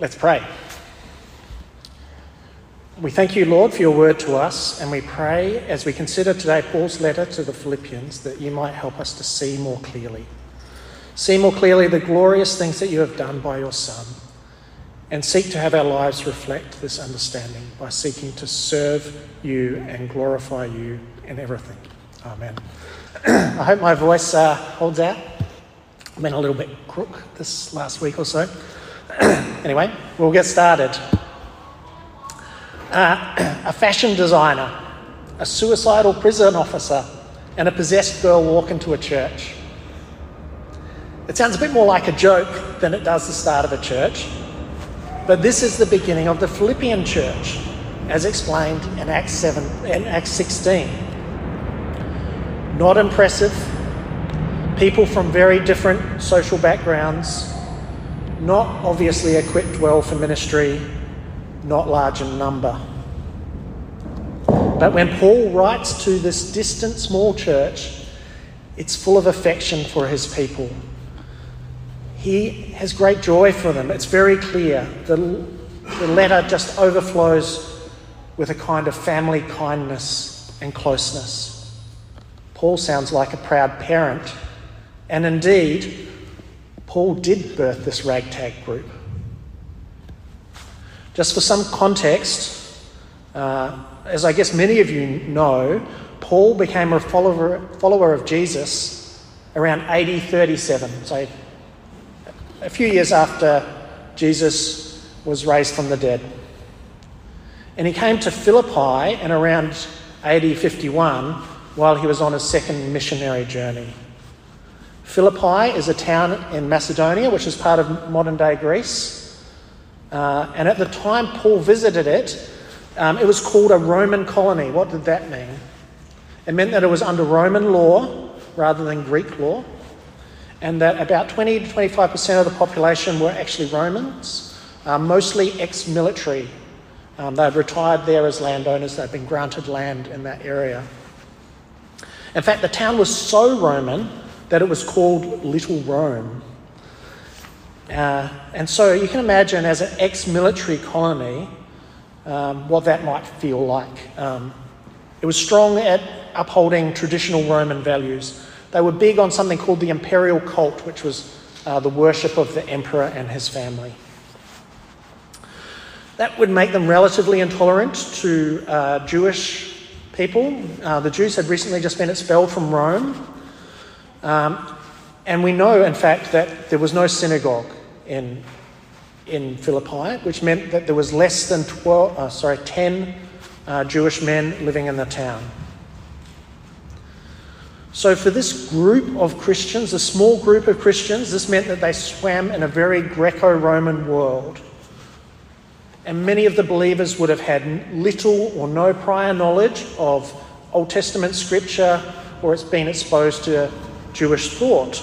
Let's pray. We thank you, Lord, for your word to us, and we pray as we consider today Paul's letter to the Philippians that you might help us to see more clearly. See more clearly the glorious things that you have done by your Son, and seek to have our lives reflect this understanding by seeking to serve you and glorify you in everything. Amen. I hope my voice holds out. I've been a little bit crook this last week or so. Anyway, we'll get started. A fashion designer, a suicidal prison officer, and a possessed girl walk into a church. It sounds a bit more like a joke than it does the start of a church, but this is the beginning of the Philippian church, as explained in Acts 16. Not impressive, people from very different social backgrounds, not obviously equipped well for ministry, not large in number. But when Paul writes to this distant small church, it's full of affection for his people. He has great joy for them. It's very clear. The letter just overflows with a kind of family kindness and closeness. Paul sounds like a proud parent. And indeed, Paul did birth this ragtag group. Just for some context, as I guess many of you know, Paul became a follower of Jesus around AD 37, so a few years after Jesus was raised from the dead. And he came to Philippi in around AD 51 while he was on his second missionary journey. Philippi is a town in Macedonia, which is part of modern-day Greece. And at the time Paul visited it, it was called a Roman colony. What did that mean? It meant that it was under Roman law rather than Greek law, and that about 20 to 25% of the population were actually Romans, mostly ex-military. They'd retired there as landowners. They'd been granted land in that area. In fact, the town was so Roman that it was called Little Rome. And so you can imagine, as an ex-military colony, what that might feel like. It was strong at upholding traditional Roman values. They were big on something called the imperial cult, which was the worship of the emperor and his family. That would make them relatively intolerant to Jewish people. The Jews had recently just been expelled from Rome. And we know, in fact, that there was no synagogue in Philippi, which meant that there was less than 10 Jewish men living in the town. So for this group of Christians, a small group of Christians, this meant that they swam in a very Greco-Roman world. And many of the believers would have had little or no prior knowledge of Old Testament scripture, or it's been exposed to Jewish thought.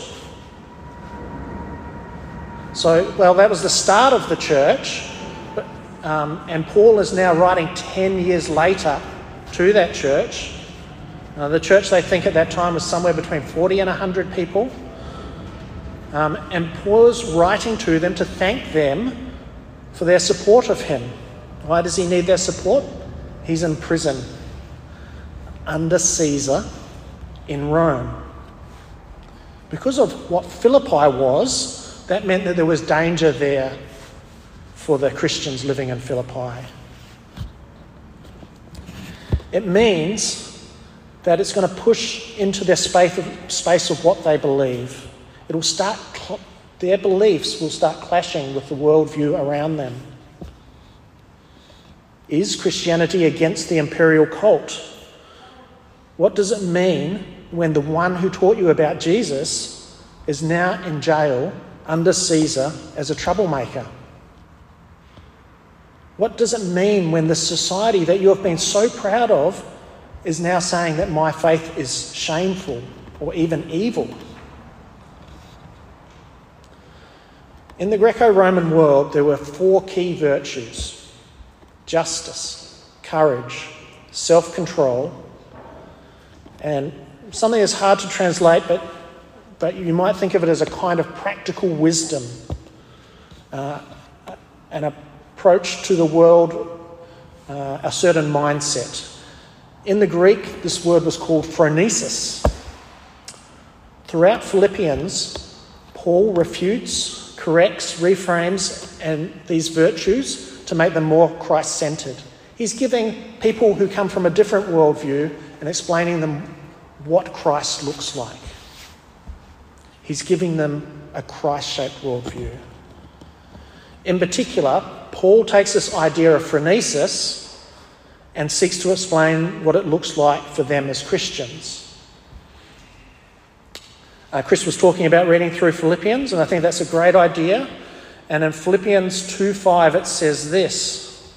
So, well, that was the start of the church, and Paul is now writing 10 years later to that church. The church, they think at that time, was somewhere between 40 and 100 people. And Paul is writing to them to thank them for their support of him. Why does he need their support? He's in prison under Caesar in Rome. Because of what Philippi was, that meant that there was danger there for the Christians living in Philippi. It means that it's going to push into their space of what they believe. Their beliefs will start clashing with the worldview around them. Is Christianity against the imperial cult? What does it mean when the one who taught you about Jesus is now in jail under Caesar as a troublemaker? What does it mean when the society that you have been so proud of is now saying that my faith is shameful or even evil? In the Greco-Roman world, there were 4 key virtues: justice, courage, self-control, and something that's hard to translate, but you might think of it as a kind of practical wisdom. an approach to the world, a certain mindset. In the Greek, this word was called phronesis. Throughout Philippians, Paul refutes, corrects, reframes and these virtues to make them more Christ-centred. He's giving people who come from a different worldview and explaining them what Christ looks like. He's giving them a Christ-shaped worldview. In particular, Paul takes this idea of phronesis and seeks to explain what it looks like for them as Christians. Chris was talking about reading through Philippians, and I think that's a great idea. And in Philippians 2:5 it says this,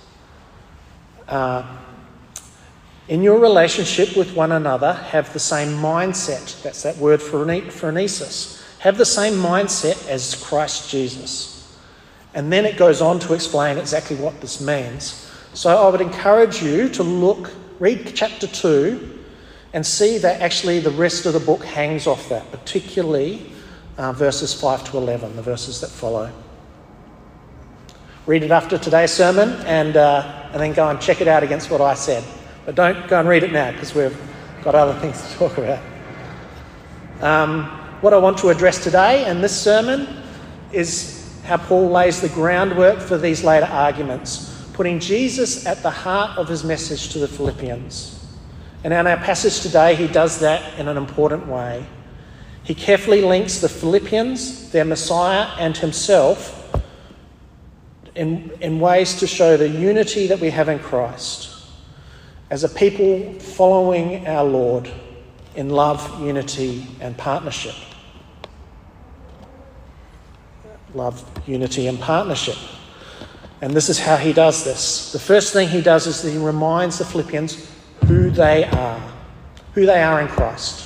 in your relationship with one another, have the same mindset. That's that word phronesis. Have the same mindset as Christ Jesus. And then it goes on to explain exactly what this means. So I would encourage you to read chapter 2 and see that actually the rest of the book hangs off that, particularly verses 5 to 11, the verses that follow. Read it after today's sermon and then go and check it out against what I said. But don't go and read it now because we've got other things to talk about. What I want to address today in this sermon is how Paul lays the groundwork for these later arguments, putting Jesus at the heart of his message to the Philippians. And in our passage today, he does that in an important way. He carefully links the Philippians, their Messiah, and himself in ways to show the unity that we have in Christ as a people following our Lord in love, unity, and partnership. Love, unity, and partnership. And this is how he does this. The first thing he does is that he reminds the Philippians who they are in Christ.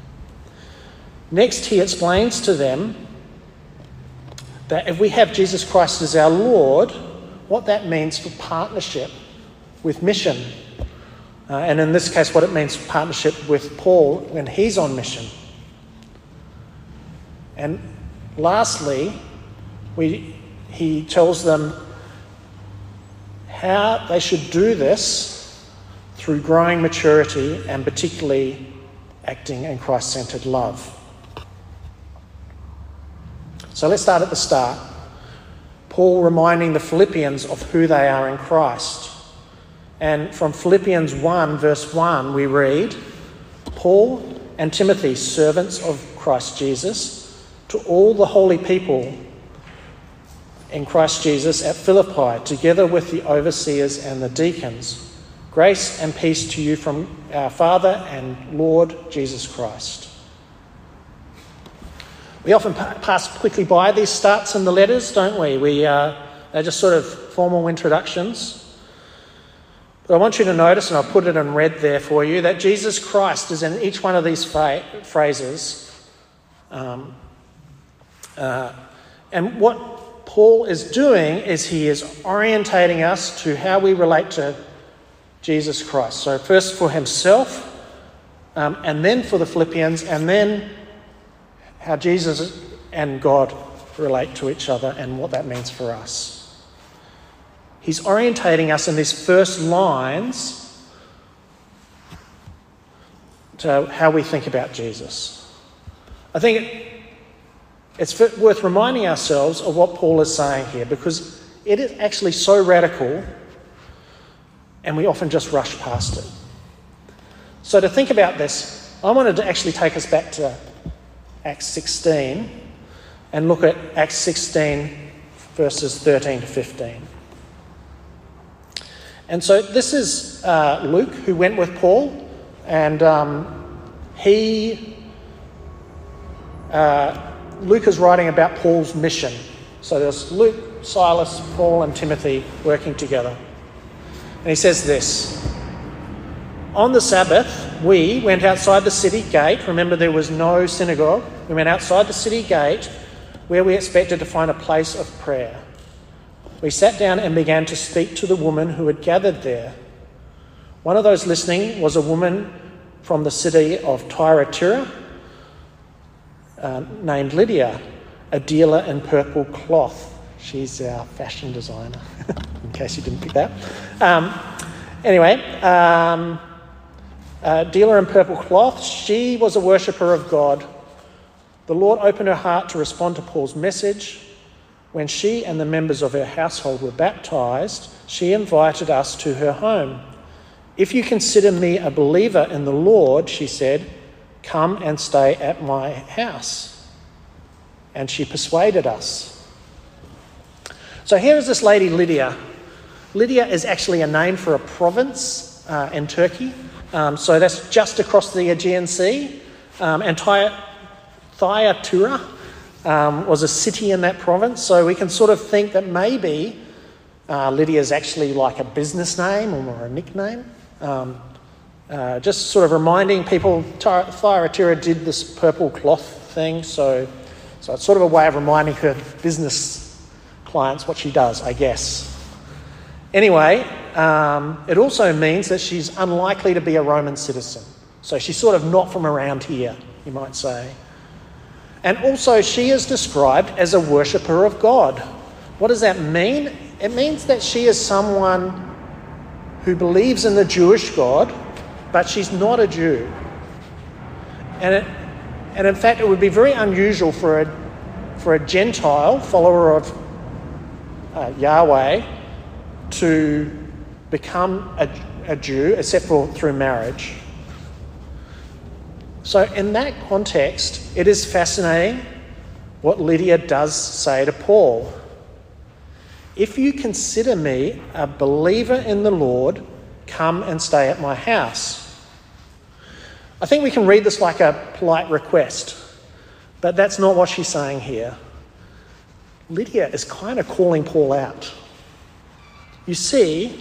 Next, he explains to them that if we have Jesus Christ as our Lord, what that means for partnership with mission. And in this case, what it means for partnership with Paul when he's on mission. And lastly, he tells them how they should do this through growing maturity and particularly acting in Christ-centred love. So let's start at the start. Paul reminding the Philippians of who they are in Christ. And from Philippians 1 verse 1 we read, Paul and Timothy, servants of Christ Jesus, to all the holy people in Christ Jesus at Philippi, together with the overseers and the deacons. Grace and peace to you from our Father and Lord Jesus Christ. We often pass quickly by these starts in the letters, don't we? They're just sort of formal introductions. But I want you to notice, and I'll put it in red there for you, that Jesus Christ is in each one of these phrases. And what Paul is doing is he is orientating us to how we relate to Jesus Christ. So first for himself, and then for the Philippians, and then how Jesus and God relate to each other and what that means for us. He's orientating us in these first lines to how we think about Jesus. I think it's worth reminding ourselves of what Paul is saying here, because it is actually so radical and we often just rush past it. So to think about this, I wanted to actually take us back to Acts 16 and look at Acts 16 verses 13 to 15. And so this is Luke, who went with Paul, and Luke is writing about Paul's mission. So there's Luke, Silas, Paul and Timothy working together. And he says this, on the Sabbath, we went outside the city gate. Remember, there was no synagogue. We went outside the city gate where we expected to find a place of prayer. We sat down and began to speak to the woman who had gathered there. One of those listening was a woman from the city of Thyatira named Lydia, a dealer in purple cloth She's our fashion designer, in case you didn't pick that up. Dealer in purple cloth, she was a worshipper of God. The Lord opened her heart to respond to Paul's message. When she and the members of her household were baptised, she invited us to her home. If you consider me a believer in the Lord, she said, come and stay at my house. And she persuaded us. So here is this lady, Lydia. Lydia is actually a name for a province in Turkey. So that's just across the Aegean Sea. And Thyatira was a city in that province. So we can sort of think that maybe Lydia is actually like a business name or a nickname. Just sort of reminding people, Thyatira did this purple cloth thing. So it's sort of a way of reminding her business clients what she does, I guess. Anyway, it also means that she's unlikely to be a Roman citizen. So she's sort of not from around here, you might say. And also she is described as a worshipper of God. What does that mean? It means that she is someone who believes in the Jewish God, but she's not a Jew. And in fact, it would be very unusual for a Gentile follower of Yahweh to become a Jew, except for through marriage. So in that context, it is fascinating what Lydia does say to Paul. If you consider me a believer in the Lord, come and stay at my house. I think we can read this like a polite request, but that's not what she's saying here. Lydia is kind of calling Paul out. You see,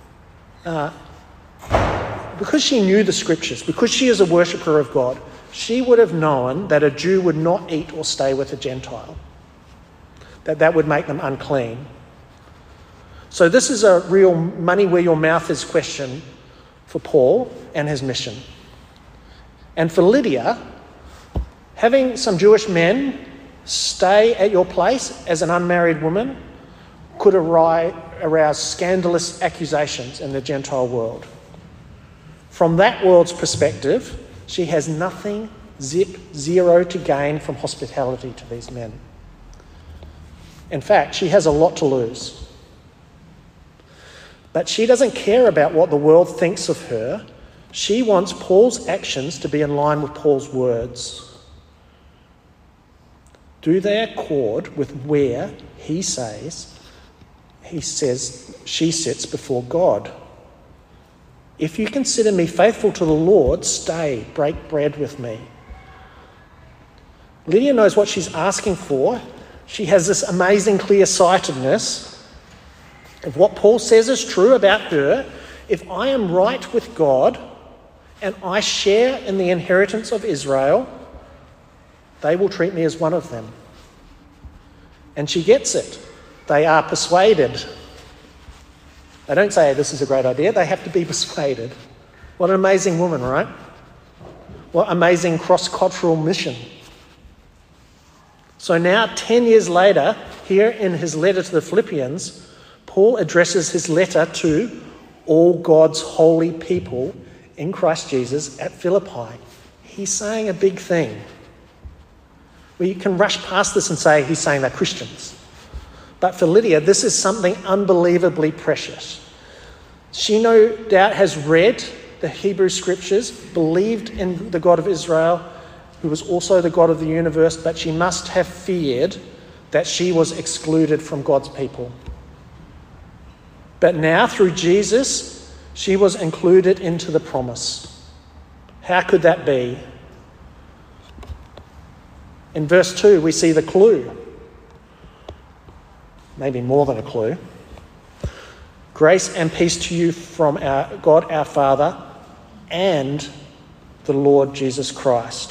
because she knew the scriptures, because she is a worshipper of God, she would have known that a Jew would not eat or stay with a Gentile, that would make them unclean. So this is a real money where your mouth is question for Paul and his mission. And for Lydia, having some Jewish men stay at your place as an unmarried woman could arouse scandalous accusations in the Gentile world. From that world's perspective, she has nothing, zero to gain from hospitality to these men. In fact, she has a lot to lose. But she doesn't care about what the world thinks of her. She wants Paul's actions to be in line with Paul's words. Do they accord with where she says she sits before God? If you consider me faithful to the Lord, stay, break bread with me. Lydia knows what she's asking for. She has this amazing clear-sightedness of what Paul says is true about her. If I am right with God and I share in the inheritance of Israel, they will treat me as one of them. And she gets it. They are persuaded. They don't say, this is a great idea. They have to be persuaded. What an amazing woman, right? What amazing cross-cultural mission. So now, 10 years later, here in his letter to the Philippians, Paul addresses his letter to all God's holy people in Christ Jesus at Philippi. He's saying a big thing. We can rush past this and say he's saying they're Christians. But for Lydia, this is something unbelievably precious. She no doubt has read the Hebrew scriptures, believed in the God of Israel, who was also the God of the universe, but she must have feared that she was excluded from God's people. But now, through Jesus, she was included into the promise. How could that be? In verse 2, we see the clue. Maybe more than a clue. Grace and peace to you from our God our Father and the Lord Jesus Christ.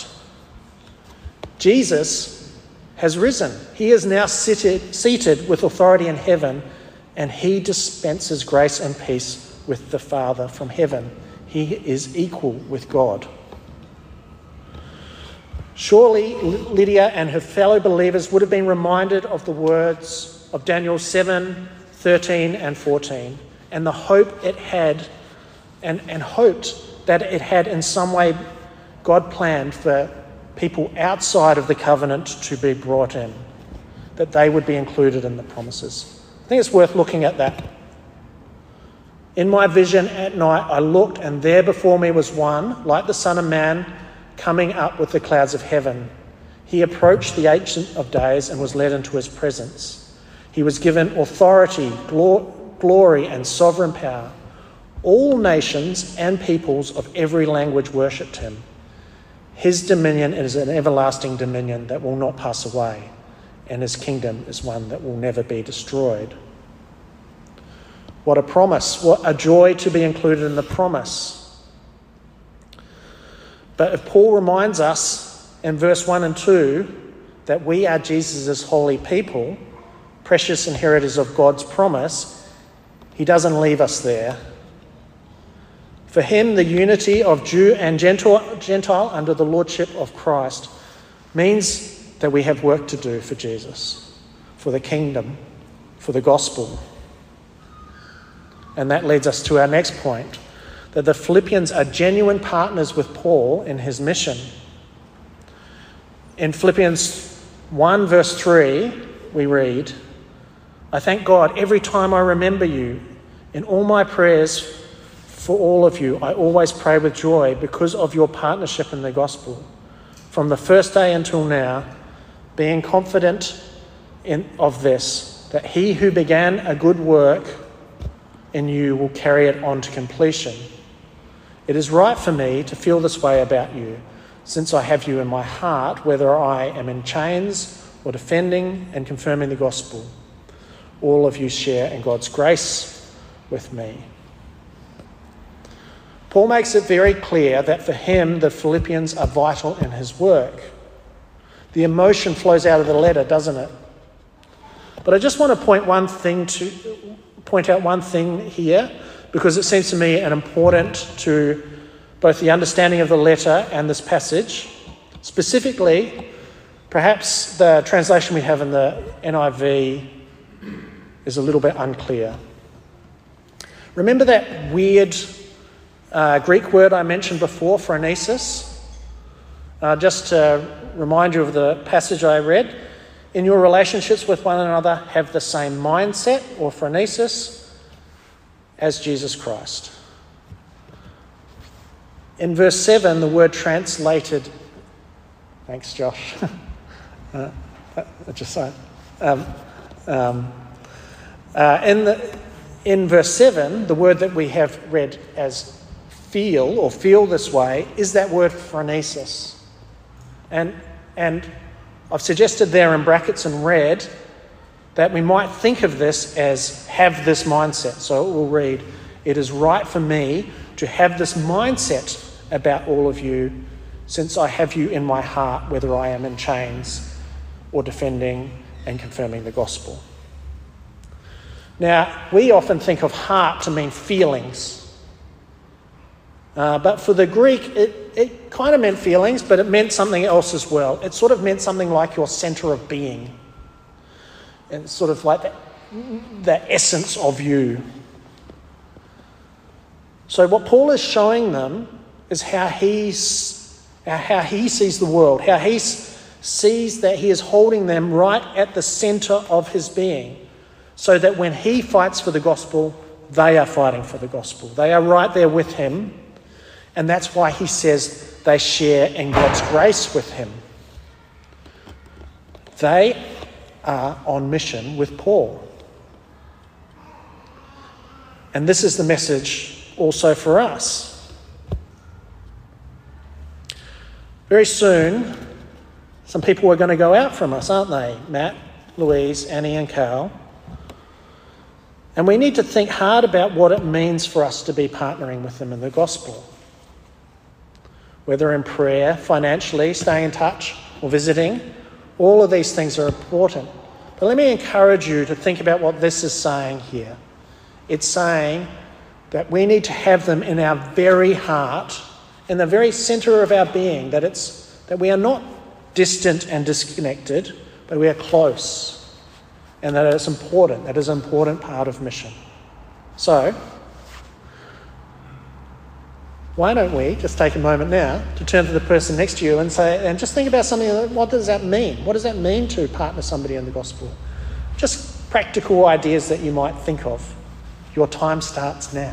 Jesus has risen. He is now seated with authority in heaven, and he dispenses grace and peace with the Father from heaven. He is equal with God. Surely Lydia and her fellow believers would have been reminded of the words of Daniel 7, 13 and 14, and the hope it had, and hoped that it had in some way God planned for people outside of the covenant to be brought in, that they would be included in the promises. I think it's worth looking at that. In my vision at night I looked, and there before me was one, like the Son of Man, coming up with the clouds of heaven. He approached the Ancient of Days and was led into his presence. He was given authority, glory and sovereign power. All nations and peoples of every language worshipped him. His dominion is an everlasting dominion that will not pass away, and his kingdom is one that will never be destroyed. What a promise, what a joy to be included in the promise. But if Paul reminds us in verse 1 and 2 that we are Jesus' holy people, precious inheritors of God's promise, he doesn't leave us there. For him, the unity of Jew and Gentile under the lordship of Christ means that we have work to do for Jesus, for the kingdom, for the gospel. And that leads us to our next point, that the Philippians are genuine partners with Paul in his mission. In Philippians 1 verse 3, we read, I thank God every time I remember you. In all my prayers for all of you, I always pray with joy because of your partnership in the gospel. From the first day until now, being confident of this, that he who began a good work in you will carry it on to completion. It is right for me to feel this way about you, since I have you in my heart, whether I am in chains or defending and confirming the gospel. All of you share in God's grace with me. Paul makes it very clear that for him, the Philippians are vital in his work. The emotion flows out of the letter, doesn't it? But I just want to point out one thing here, because it seems to me important to both the understanding of the letter and this passage. Specifically, perhaps the translation we have in the NIV is a little bit unclear. Remember that weird Greek word I mentioned before, phronesis? Just to remind you of the passage I read. In your relationships with one another, have the same mindset, or phronesis, as Jesus Christ. In verse 7, the word translated... Thanks, Josh. Just saying. In verse 7, the word that we have read as feel, or feel this way, is that word phronesis. And I've suggested there in brackets in red that we might think of this as have this mindset. So it will read, it is right for me to have this mindset about all of you, since I have you in my heart, whether I am in chains or defending and confirming the gospel. Now, we often think of heart to mean feelings. But for the Greek, it kind of meant feelings, but it meant something else as well. It sort of meant something like your centre of being. And it's sort of like the essence of you. So what Paul is showing them is how he sees the world, how he sees that he is holding them right at the centre of his being, so that when he fights for the gospel, they are fighting for the gospel. They are right there with him, and that's why he says they share in God's grace with him. They are on mission with Paul. And this is the message also for us. Very soon, some people are going to go out from us, aren't they? Matt, Louise, Annie and Carl. And we need to think hard about what it means for us to be partnering with them in the gospel. Whether in prayer, financially, staying in touch or visiting, all of these things are important. But let me encourage you to think about what this is saying here. It's saying that we need to have them in our very heart, in the very centre of our being, that we are not distant and disconnected, but we are close. and that it's important. That is an important part of mission. So, why don't we just take a moment now to turn to the person next to you and just think about something. What does that mean? What does that mean to partner somebody in the gospel? Just practical ideas that you might think of. Your time starts now.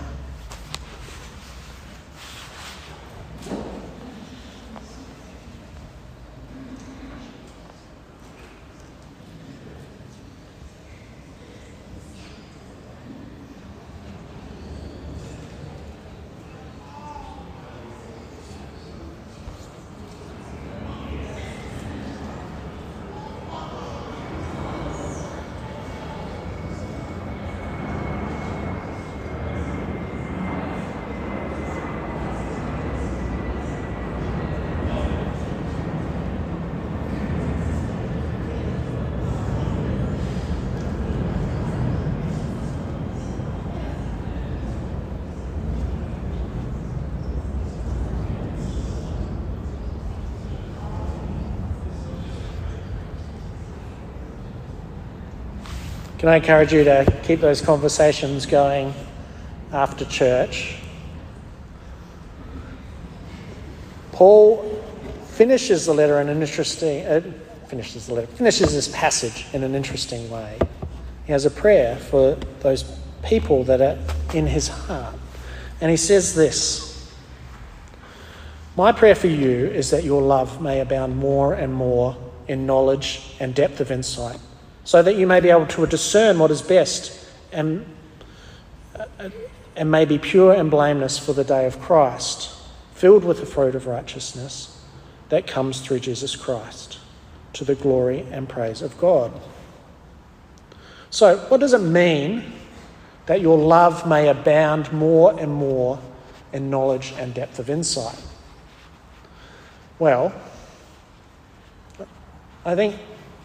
Can I encourage you to keep those conversations going after church? Paul finishes this passage in an interesting way. He has a prayer for those people that are in his heart. And he says this: "My prayer for you is that your love may abound more and more in knowledge and depth of insight, so that you may be able to discern what is best and may be pure and blameless for the day of Christ, filled with the fruit of righteousness that comes through Jesus Christ, to the glory and praise of God." So, what does it mean that your love may abound more and more in knowledge and depth of insight? Well, I think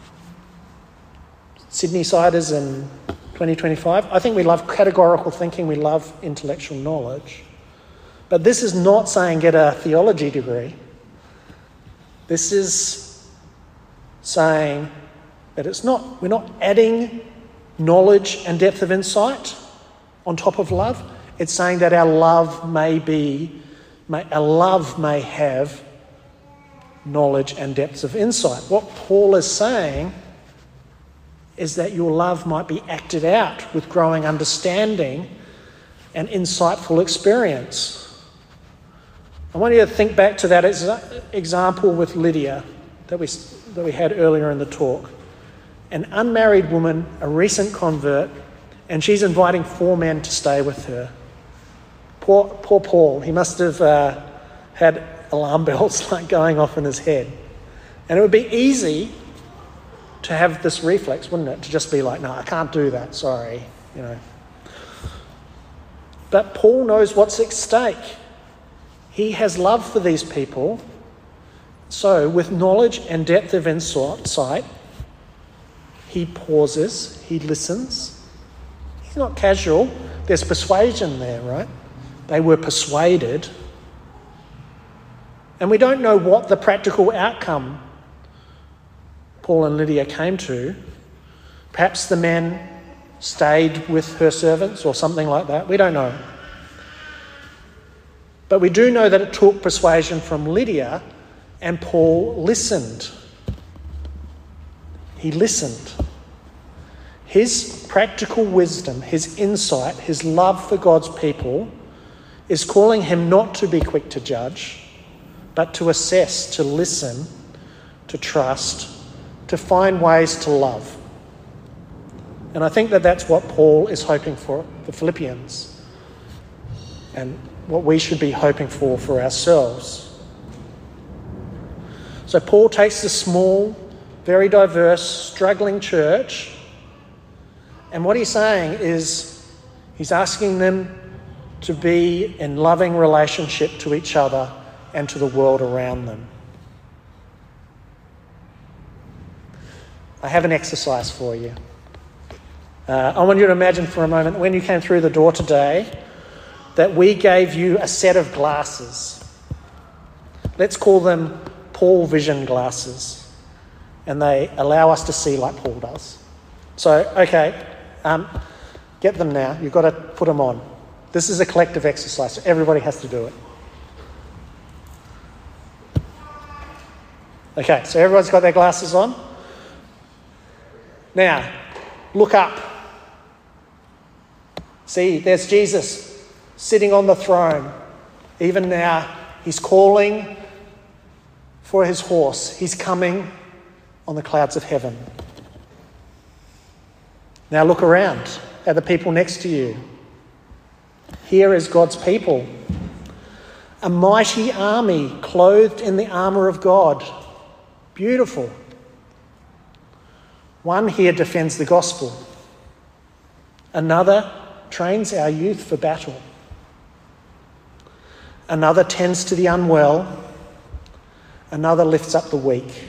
Sydney-siders in 2025, I think we love categorical thinking, we love intellectual knowledge. But this is not saying get a theology degree. This is saying that we're not adding knowledge and depth of insight on top of love. It's saying that our love may have knowledge and depths of insight. What Paul is saying is that your love might be acted out with growing understanding and insightful experience. I want you to think back to that example with Lydia that we had earlier in the talk. An unmarried woman, a recent convert, and she's inviting 4 men to stay with her. Poor Paul, he must have had alarm bells going off in his head. And it would be easy to have this reflex, wouldn't it? To just be like, no, I can't do that, sorry, But Paul knows what's at stake. He has love for these people. So with knowledge and depth of insight, he pauses, he listens. He's not casual. There's persuasion there, right? They were persuaded. And we don't know what the practical outcome Paul and Lydia came to. Perhaps the men stayed with her servants or something like that. We don't know. But we do know that it took persuasion from Lydia, and Paul listened. He listened. His practical wisdom, his insight, his love for God's people is calling him not to be quick to judge, but to assess, to listen, to trust, to find ways to love. And I think that that's what Paul is hoping for the Philippians, and what we should be hoping for ourselves. So Paul takes the small, very diverse, struggling church, and what he's saying is he's asking them to be in loving relationship to each other and to the world around them. I have an exercise for you. I want you to imagine for a moment when you came through the door today that we gave you a set of glasses. Let's call them Paul vision glasses. And they allow us to see like Paul does. So, okay, get them now. You've got to put them on. This is a collective exercise, so everybody has to do it. Okay, so everyone's got their glasses on. Now, look up. See, there's Jesus sitting on the throne. Even now, he's calling for his horse. He's coming on the clouds of heaven. Now look around at the people next to you. Here is God's people. A mighty army clothed in the armour of God. Beautiful. One here defends the gospel. Another trains our youth for battle. Another tends to the unwell. Another lifts up the weak.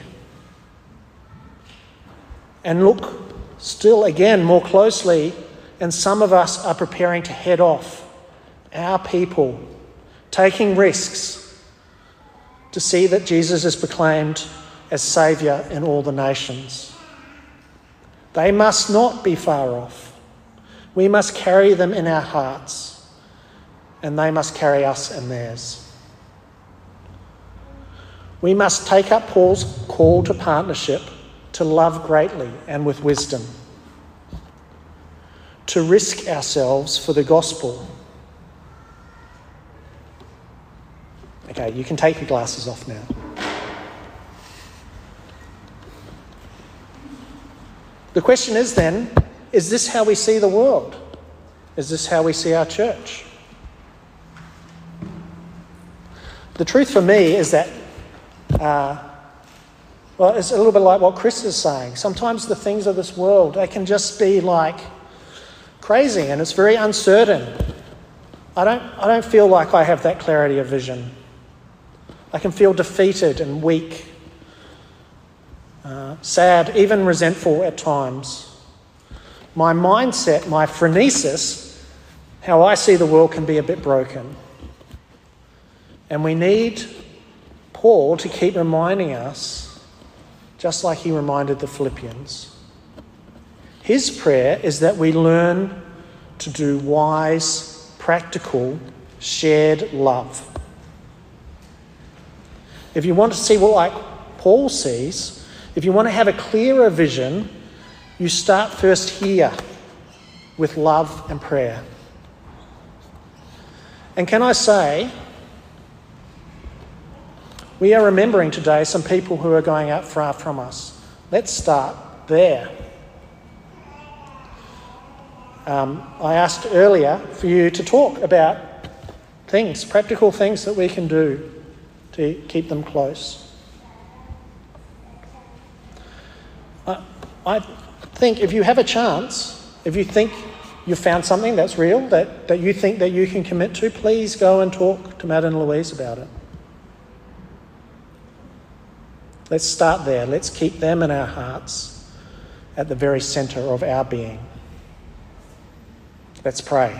And look still again more closely, and some of us are preparing to head off. Our people, taking risks to see that Jesus is proclaimed as Saviour in all the nations. They must not be far off. We must carry them in our hearts, and they must carry us in theirs. We must take up Paul's call to partnership, to love greatly and with wisdom, to risk ourselves for the gospel. Okay, you can take your glasses off now. The question is then, is this how we see the world? Is this how we see our church? The truth for me is that, it's a little bit like what Chris is saying. Sometimes the things of this world, they can just be like crazy, and it's very uncertain. I don't feel like I have that clarity of vision. I can feel defeated and weak, sad, even resentful at times. My mindset, my phronesis, how I see the world can be a bit broken. And we need Paul to keep reminding us, just like he reminded the Philippians. His prayer is that we learn to do wise, practical, shared love. If you want to see what like Paul sees, if you want to have a clearer vision, you start first here with love and prayer. And can I say, we are remembering today some people who are going out far from us. Let's start there. I asked earlier for you to talk about things, practical things that we can do to keep them close. I think if you have a chance, if you think you've found something that's real, that you think that you can commit to, please go and talk to Matt and Louise about it. Let's start there. Let's keep them in our hearts at the very centre of our being. Let's pray.